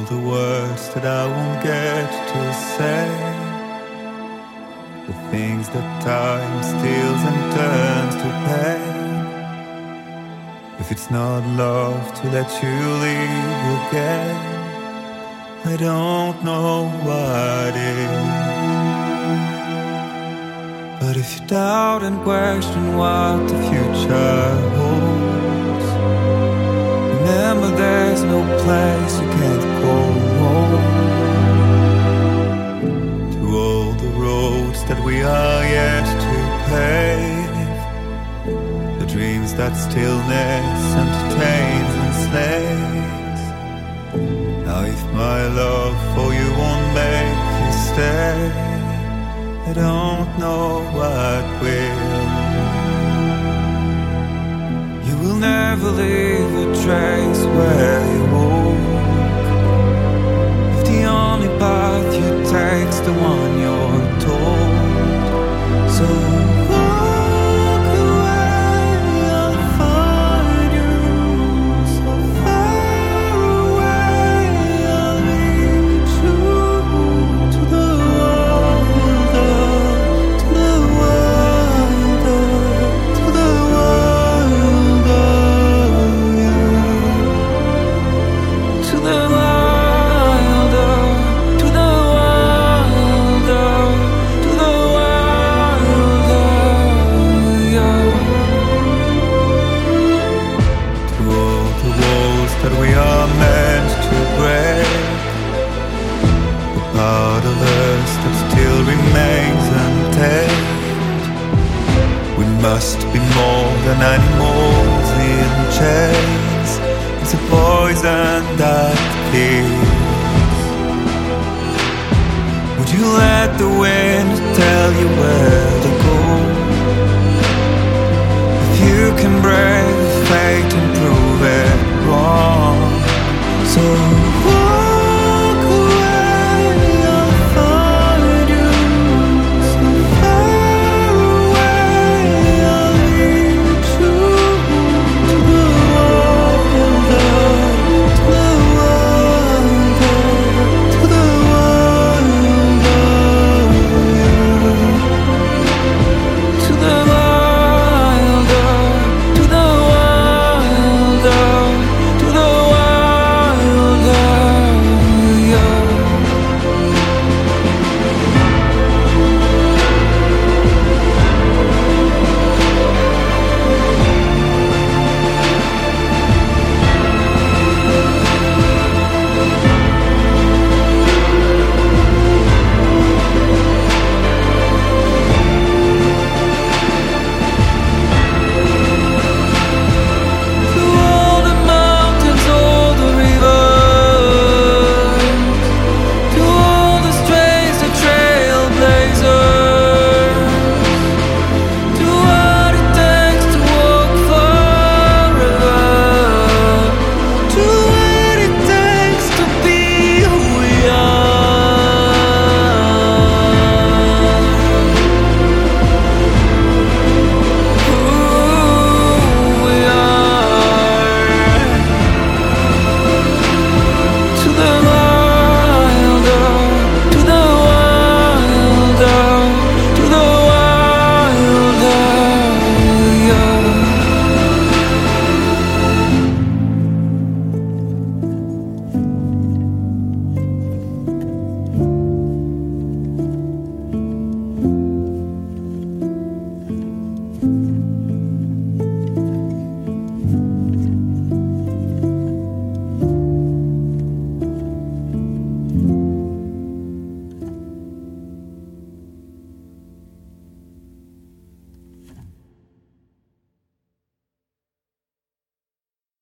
the words that I won't get to say, the things that time steals and turns to pain. If it's not love to let you leave again, I don't know what is. But if you doubt and question what the future holds, remember there's no place you can't go home. To all the roads that we are yet to pave, the dreams that stillness entertains and slays. Now if my love for you won't make you stay, I don't know what will. You will never leave a trace where you walk, if the only path you take's the one you're told. So walk away, I'll find you. So far away, I'll lead you to the wild, to the wild, to the wild, to the wild, to the wild, to the wild, to all the walls that we are meant to break, the part of us that still remains untamed. We must be more than animals in chains. It's a poison that kills. Would you let the wind tell you where to go? If you can brave fate and prove it wrong, so walk away, I'll find you. So far away, I'll lead you to the wild, to the wild, to the wild, to the wild, to the wild, to the wild, yeah. To all the mountains, all the rivers, to all the strays, the trailblazers, to what it takes to walk forever, to what it takes to be who we to the wild, to the wild, to the wild, yeah.